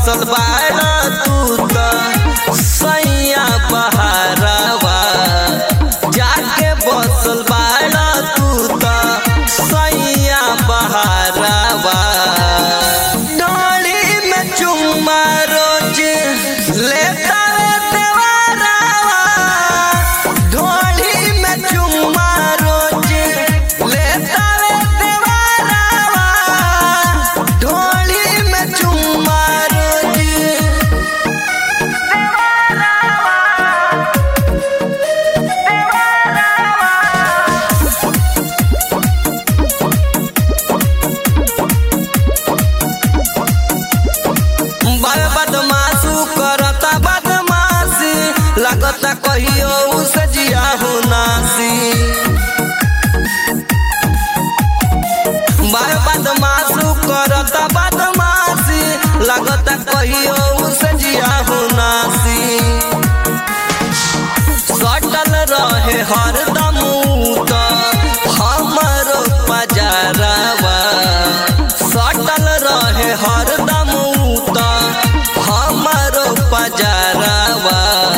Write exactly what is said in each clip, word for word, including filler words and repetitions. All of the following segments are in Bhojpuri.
बसल बाड़ा तू तो सैया बहारवा जाके बसल बाड़ा तू तो सैया बहारवा डोली में चुम्मा रोज लेता रे देवरवा डोली में चुम्मा रोज लेता रे देवरवा डोली में चुम्मा रोज बाल बदमाशू करता बदमाशी लगता कहियो उसे जिया हो नासी बाल बदमाशू करता बदमाशी लगता कहियो उसे जिया हो नासी सटल रहे हरदम तो हमरो पजारवा सटल रहे हरदम तो हमरो पजारवा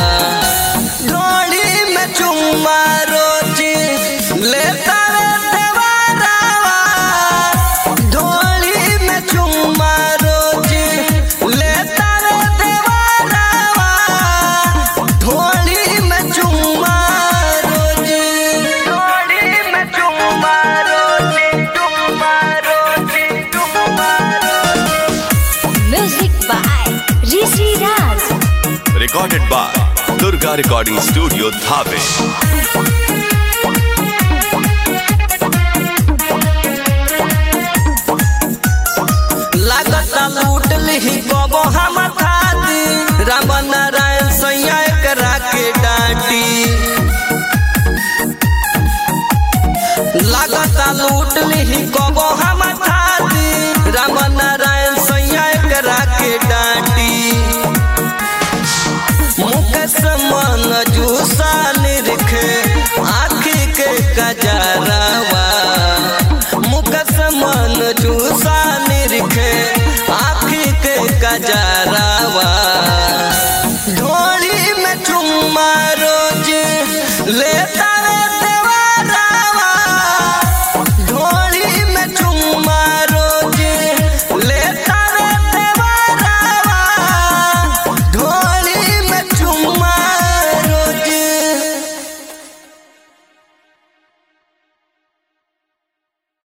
डोली में चुम्मा रोज लेता रे देवरवा डोली में चुम्मा रोज लेता रे देवरवा डोली में चुम्मा रोज डोली में चुम्मा रोज चुम्मा रोज चुम्मा Music by Rishi Raj. Recorded by Durga Recording Studio, Dhave. लागता लूट लिही कबो हम खाती राम नारायण सैया एकरा के डांटी लागता लूट लिही कबो हम खाती राम नारायण सैया एकरा के डांटी मुकेश मन जूसा निरखे आँखी के कजरवा मुकेश मन जूसा निरखे आँखी के कजरवा ढोली में चुम्मा रोज लेता